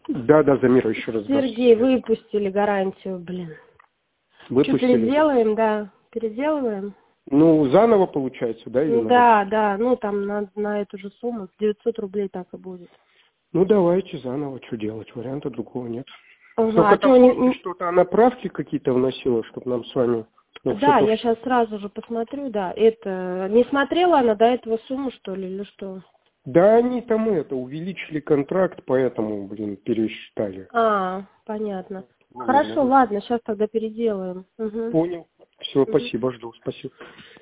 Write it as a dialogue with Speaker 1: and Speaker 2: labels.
Speaker 1: Да, да, Замира, еще раз.
Speaker 2: Сергей, выпустили гарантию, блин.
Speaker 1: Выпустили.
Speaker 2: Что, переделаем, да? Переделываем?
Speaker 1: Ну, заново получается, да? Или
Speaker 2: Да, да, ну там на эту же сумму, 900 рублей так и будет.
Speaker 1: Ну, давайте заново, что делать, варианта другого нет.
Speaker 2: Ага,
Speaker 1: Только
Speaker 2: а
Speaker 1: там,
Speaker 2: что,
Speaker 1: помните, что-то она правки какие-то вносила, чтобы нам с вами... Ну, все
Speaker 2: Да,
Speaker 1: то,
Speaker 2: я
Speaker 1: что...
Speaker 2: сейчас сразу же посмотрю, да. Это, не смотрела она до этого сумму, что ли, или что?
Speaker 1: Да, они там увеличили контракт, поэтому, пересчитали.
Speaker 2: Понятно.
Speaker 1: Ну,
Speaker 2: Хорошо,
Speaker 1: нормально.
Speaker 2: ладно, сейчас тогда переделаем. Угу.
Speaker 1: Понял. Все,
Speaker 2: Угу.
Speaker 1: спасибо, жду, спасибо.